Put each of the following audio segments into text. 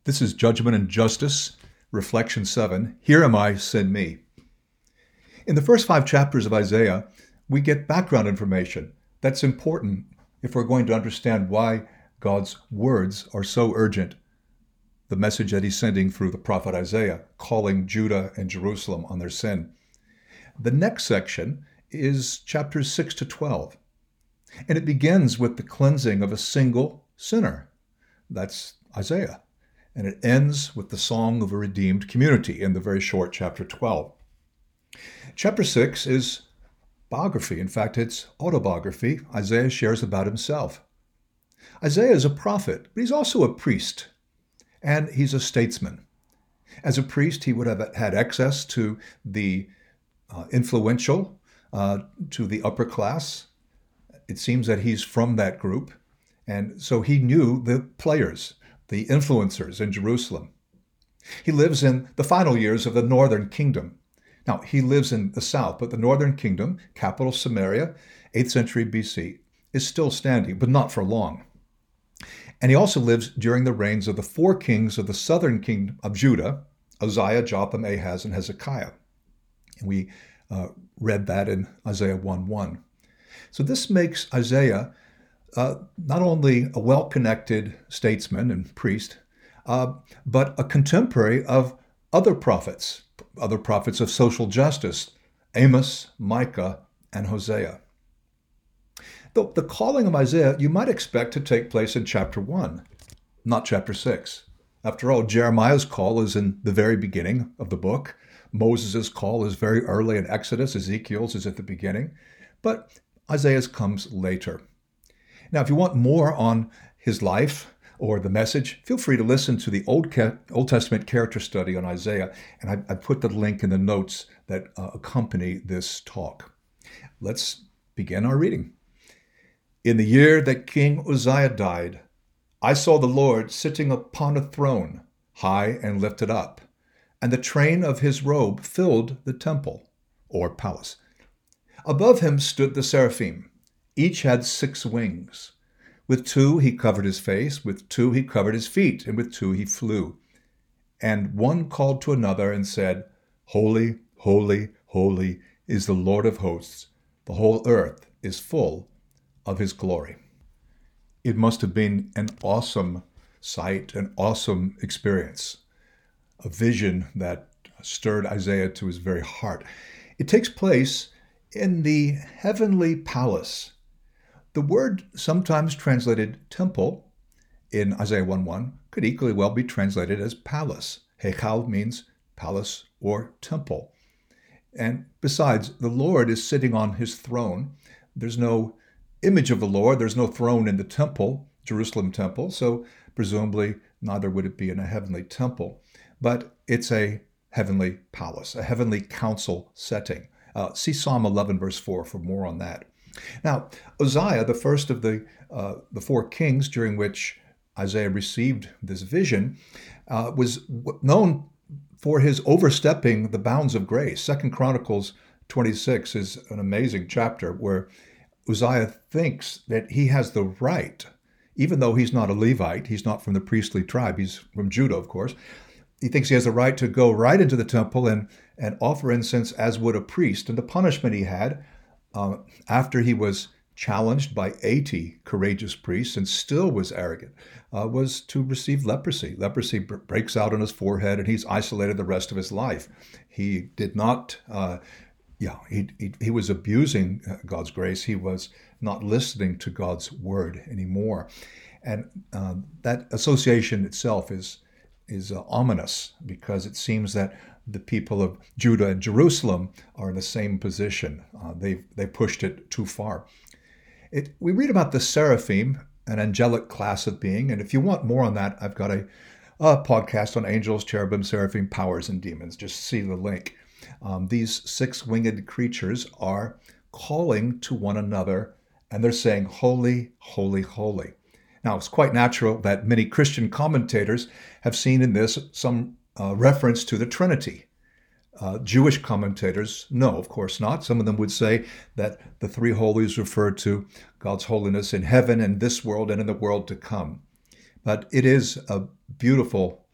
This is Judgment and Justice, Reflection 7. Here am I, send me. In the first 5 chapters of Isaiah, we get background information that's important if we're going to understand why God's words are so urgent. The message that he's sending through the prophet Isaiah, calling Judah and Jerusalem on their sin. The next section is chapters 6 to 12. And it begins with the cleansing of a single sinner. That's Isaiah. And it ends with the song of a redeemed community in the very short chapter 12. Chapter 6 is biography. In fact, it's autobiography. Isaiah shares about himself. Isaiah is a prophet, but he's also a priest, and he's a statesman. As a priest, he would have had access to the influential, to the upper class. It seems that he's from that group, and so he knew the players, the influencers in Jerusalem. He lives in the final years of the northern kingdom. Now, he lives in the south, but the northern kingdom, capital Samaria, 8th century BC, is still standing, but not for long. And he also lives during the reigns of the 4 kings of the southern kingdom of Judah, Uzziah, Jotham, Ahaz, and Hezekiah. And we read that in Isaiah 1:1. So this makes Isaiah not only a well-connected statesman and priest, but a contemporary of other prophets of social justice, Amos, Micah, and Hosea. The calling of Isaiah you might expect to take place in chapter 1, not chapter 6. After all, Jeremiah's call is in the very beginning of the book. Moses' call is very early in Exodus. Ezekiel's is at the beginning. But Isaiah's comes later. Now, if you want more on his life or the message, feel free to listen to the Old Testament character study on Isaiah, and I put the link in the notes that accompany this talk. Let's begin our reading. In the year that King Uzziah died, I saw the Lord sitting upon a throne, high and lifted up, and the train of his robe filled the temple, or palace. Above him stood the seraphim. Each had 6 wings. With 2 he covered his face, with 2 he covered his feet, and with 2 he flew. And one called to another and said, Holy, holy, holy is the Lord of hosts. The whole earth is full of his glory. It must have been an awesome sight, an awesome experience, a vision that stirred Isaiah to his very heart. It takes place in the heavenly palace. The word sometimes translated temple in Isaiah 1:1 could equally well be translated as palace. Hechal means palace or temple. And besides, the Lord is sitting on his throne. There's no image of the Lord. There's no throne in the temple, Jerusalem temple, so presumably neither would it be in a heavenly temple. But it's a heavenly palace, a heavenly council setting. See Psalm 11, verse 4 for more on that. Now, Uzziah, the first of the 4 kings during which Isaiah received this vision, was known for his overstepping the bounds of grace. 2 Chronicles 26 is an amazing chapter where Uzziah thinks that he has the right, even though he's not a Levite, he's not from the priestly tribe, he's from Judah, of course. He thinks he has the right to go right into the temple and offer incense as would a priest. And the punishment he had after he was challenged by 80 courageous priests and still was arrogant, was to receive leprosy. Leprosy breaks out on his forehead and he's isolated the rest of his life. He did not, he was abusing God's grace. He was not listening to God's word anymore. And that association itself is ominous because it seems that the people of Judah and Jerusalem are in the same position. They pushed it too far. We read about the seraphim, an angelic class of being, and if you want more on that, I've got a podcast on angels, cherubim, seraphim, powers, and demons. Just see the link. These 6-winged creatures are calling to one another, and they're saying, Holy, holy, holy. Now, it's quite natural that many Christian commentators have seen in this some reference to the Trinity. Jewish commentators, no, of course not. Some of them would say that the 3 holies refer to God's holiness in heaven and this world and in the world to come. But it is a beautiful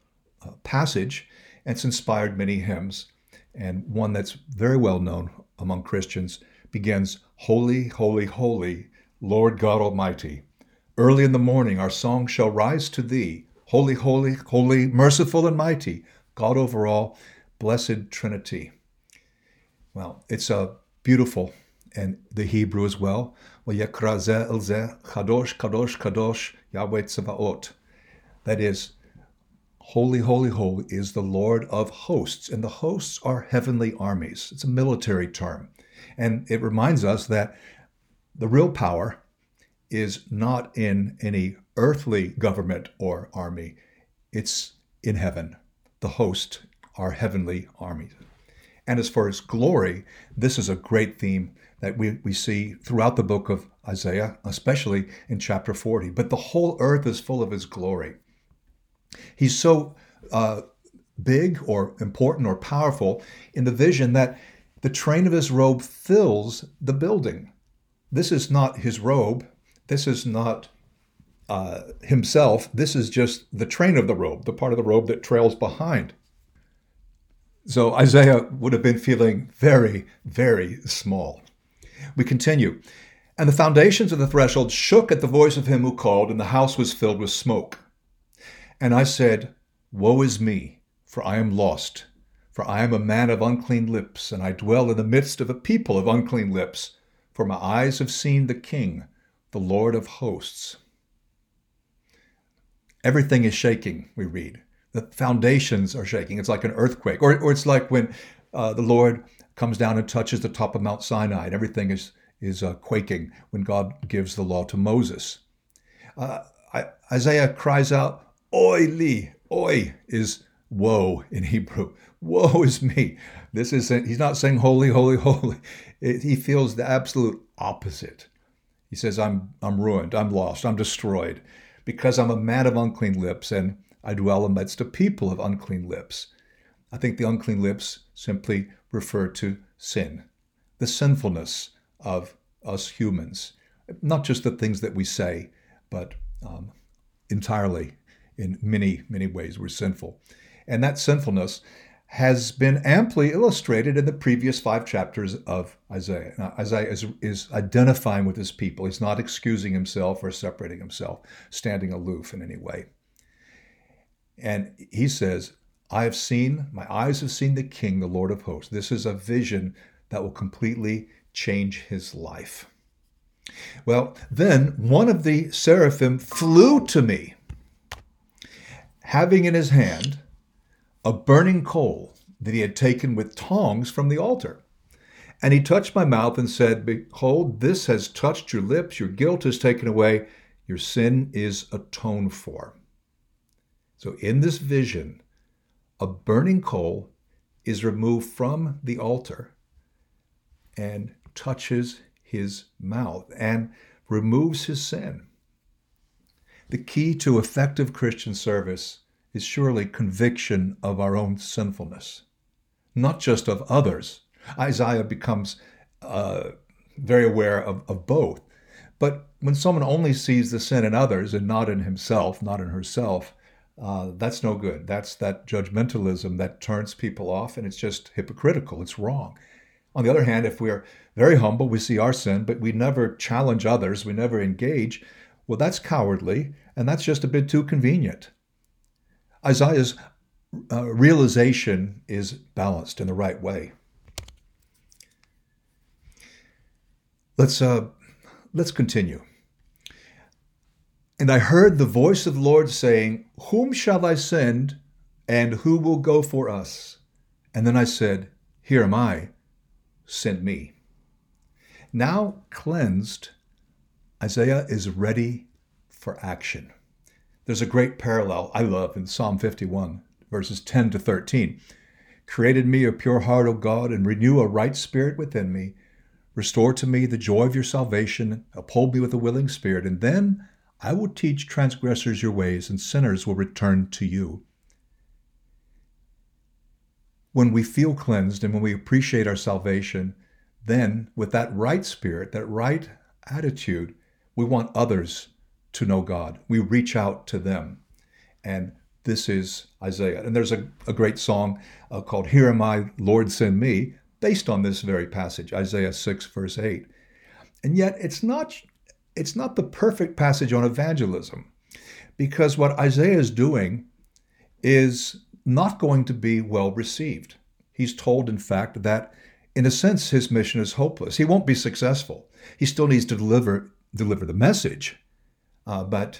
passage, and it's inspired many hymns. And one that's very well known among Christians begins, "Holy, holy, holy, Lord God Almighty. Early in the morning our song shall rise to thee. Holy, holy, holy, merciful and mighty, God over all, blessed Trinity." Well, it's a beautiful, and the Hebrew as well. Kadosh, Kadosh, Kadosh, Yahweh Tzevaot. That is, holy, holy, holy is the Lord of hosts. And the hosts are heavenly armies. It's a military term. And it reminds us that the real power is not in any earthly government or army. It's in heaven. The hosts are heavenly armies. And as far as glory, this is a great theme that we see throughout the book of Isaiah, especially in chapter 40. But the whole earth is full of his glory. He's so big or important or powerful in the vision that the train of his robe fills the building. This is not his robe. This is not himself. This is just the train of the robe, the part of the robe that trails behind. So Isaiah would have been feeling very, very small. We continue. "And the foundations of the threshold shook at the voice of him who called, and the house was filled with smoke. And I said, Woe is me, for I am lost. For I am a man of unclean lips, and I dwell in the midst of a people of unclean lips. For my eyes have seen the King, the Lord of hosts." Everything is shaking, we read. The foundations are shaking. It's like an earthquake. Or it's like when the Lord comes down and touches the top of Mount Sinai, and everything is quaking when God gives the law to Moses. Isaiah cries out, "Oi li." Oi is woe in Hebrew. Woe is me. He's not saying holy, holy, holy. He feels the absolute opposite. He says, I'm ruined, I'm lost, I'm destroyed, because I'm a man of unclean lips, and I dwell amidst a people of unclean lips. I think the unclean lips simply refer to sin, the sinfulness of us humans. Not just the things that we say, but entirely, in many, many ways, we're sinful. And that sinfulness has been amply illustrated in the previous 5 chapters of Isaiah. Now, Isaiah is identifying with his people. He's not excusing himself or separating himself, standing aloof in any way. And he says, my eyes have seen the King, the Lord of hosts. This is a vision that will completely change his life. Well, then one of the seraphim flew to me, having in his hand a burning coal that he had taken with tongs from the altar. And he touched my mouth and said, Behold, this has touched your lips, your guilt is taken away, your sin is atoned for. So in this vision, a burning coal is removed from the altar and touches his mouth and removes his sin. The key to effective Christian service is surely conviction of our own sinfulness, not just of others. Isaiah becomes very aware of both. But when someone only sees the sin in others and not in himself, not in herself, that's no good. That's that judgmentalism that turns people off, and it's just hypocritical. It's wrong. On the other hand, if we're very humble, we see our sin, but we never challenge others, we never engage, well, that's cowardly, and that's just a bit too convenient. Isaiah's realization is balanced in the right way. Let's continue. And I heard the voice of the Lord saying, Whom shall I send, and who will go for us? And then I said, Here am I, send me. Now cleansed, Isaiah is ready for action. There's a great parallel I love in Psalm 51, verses 10 to 13. Create in me a pure heart, O God, and renew a right spirit within me. Restore to me the joy of your salvation. Uphold me with a willing spirit, and then I will teach transgressors your ways, and sinners will return to you. When we feel cleansed and when we appreciate our salvation, then with that right spirit, that right attitude, we want others to know God. We reach out to them. And this is Isaiah. And there's a great song called Here Am I, Lord Send Me, based on this very passage, Isaiah 6, verse 8. And yet it's not the perfect passage on evangelism, because what Isaiah is doing is not going to be well received. He's told, in fact, that in a sense his mission is hopeless. He won't be successful. He still needs to deliver the message, but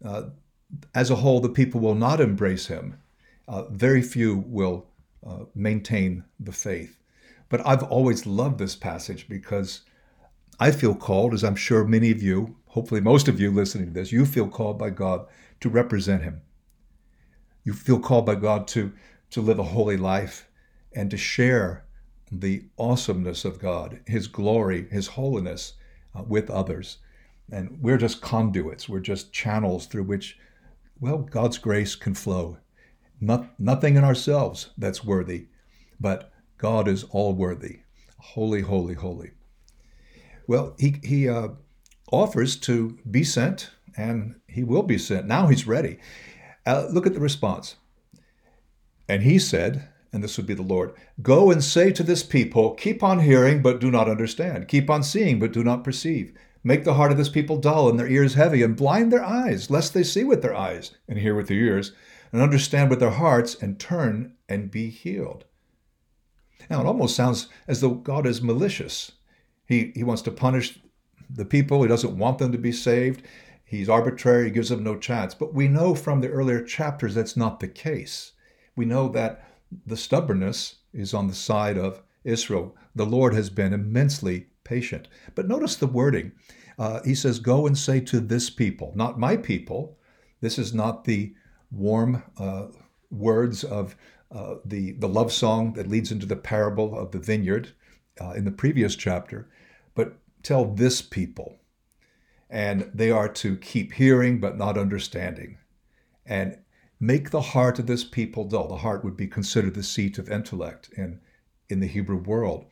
as a whole, the people will not embrace him. Very few will maintain the faith. But I've always loved this passage because I feel called, as I'm sure many of you, hopefully most of you listening to this, you feel called by God to represent him. You feel called by God to live a holy life and to share the awesomeness of God, his glory, his holiness with others. And we're just conduits. We're just channels through which, well, God's grace can flow. Nothing in ourselves that's worthy, but God is all worthy. Holy, holy, holy. Well, he offers to be sent, and he will be sent. Now he's ready. Look at the response. And he said, and this would be the Lord, go and say to this people, keep on hearing, but do not understand. Keep on seeing, but do not perceive. Make the heart of this people dull and their ears heavy, and blind their eyes, lest they see with their eyes and hear with their ears, and understand with their hearts, and turn and be healed. Now, it almost sounds as though God is malicious. He wants to punish the people. He doesn't want them to be saved. He's arbitrary. He gives them no chance. But we know from the earlier chapters that's not the case. We know that the stubbornness is on the side of Israel. The Lord has been immensely patient. But notice the wording. He says, go and say to this people, not my people. This is not the warm words of the love song that leads into the parable of the vineyard in the previous chapter, but tell this people. And they are to keep hearing but not understanding, and make the heart of this people dull. The heart would be considered the seat of intellect in the Hebrew world.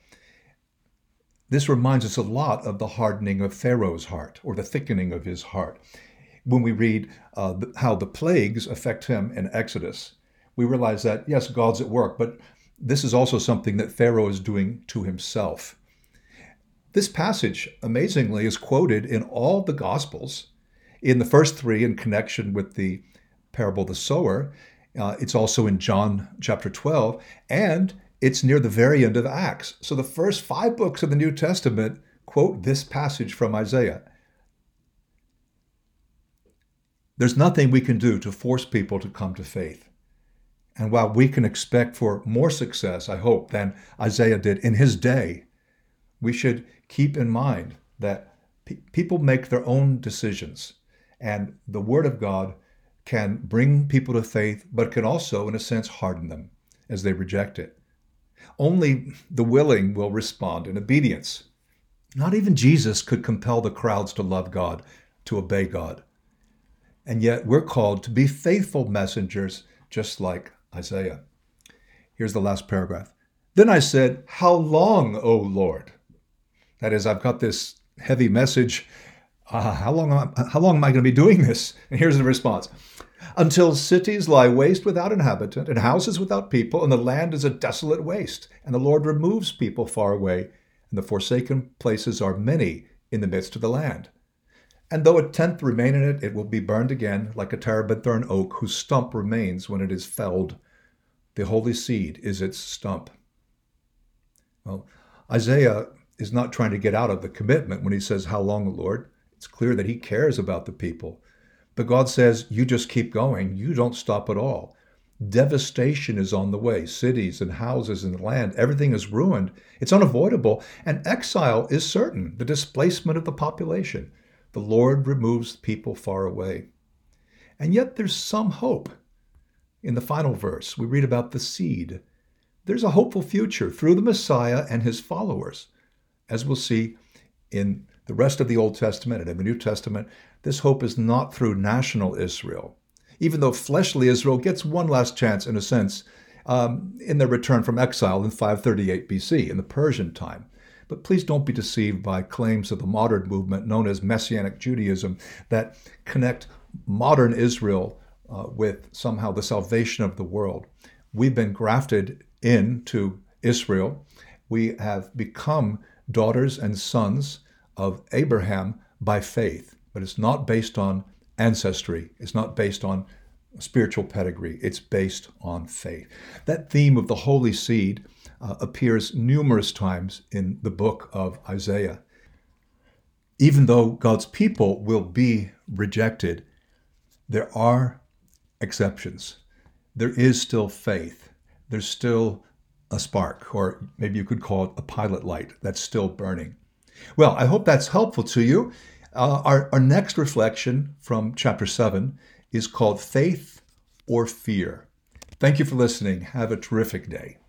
This reminds us a lot of the hardening of Pharaoh's heart, or the thickening of his heart. When we read how the plagues affect him in Exodus, we realize that, yes, God's at work, but this is also something that Pharaoh is doing to himself. This passage, amazingly, is quoted in all the Gospels. In the first three, in connection with the parable of the sower. It's also in John chapter 12, and it's near the very end of Acts. So the first 5 books of the New Testament quote this passage from Isaiah. There's nothing we can do to force people to come to faith. And while we can expect for more success, I hope, than Isaiah did in his day, we should keep in mind that people make their own decisions, and the Word of God can bring people to faith, but can also, in a sense, harden them as they reject it. Only the willing will respond in obedience. Not even Jesus could compel the crowds to love God, to obey God. And yet we're called to be faithful messengers, just like Isaiah. Here's the last paragraph. Then I said, how long, O Lord? That is, I've got this heavy message. How long am I going to be doing this? And here's the response. Until cities lie waste without inhabitant, and houses without people, and the land is a desolate waste, and the Lord removes people far away, and the forsaken places are many in the midst of the land. And though a tenth remain in it, it will be burned again, like a terebinth or an oak, whose stump remains when it is felled. The holy seed is its stump. Well, Isaiah is not trying to get out of the commitment when he says, how long, Lord? It's clear that he cares about the people. But God says, you just keep going. You don't stop at all. Devastation is on the way. Cities and houses and land, everything is ruined. It's unavoidable. And exile is certain, the displacement of the population. The Lord removes people far away. And yet there's some hope. In the final verse, we read about the seed. There's a hopeful future through the Messiah and his followers. As we'll see in the rest of the Old Testament and in the New Testament, this hope is not through national Israel, even though fleshly Israel gets one last chance, in a sense, in their return from exile in 538 BC, in the Persian time. But please don't be deceived by claims of the modern movement known as Messianic Judaism that connect modern Israel with somehow the salvation of the world. We've been grafted into Israel. We have become daughters and sons of Abraham by faith, but it's not based on ancestry. It's not based on spiritual pedigree. It's based on faith. That theme of the holy seed appears numerous times in the book of Isaiah. Even though God's people will be rejected, there are exceptions. There is still faith. There's still a spark, or maybe you could call it a pilot light that's still burning. Well, I hope that's helpful to you. Our next reflection from chapter 7 is called Faith or Fear. Thank you for listening. Have a terrific day.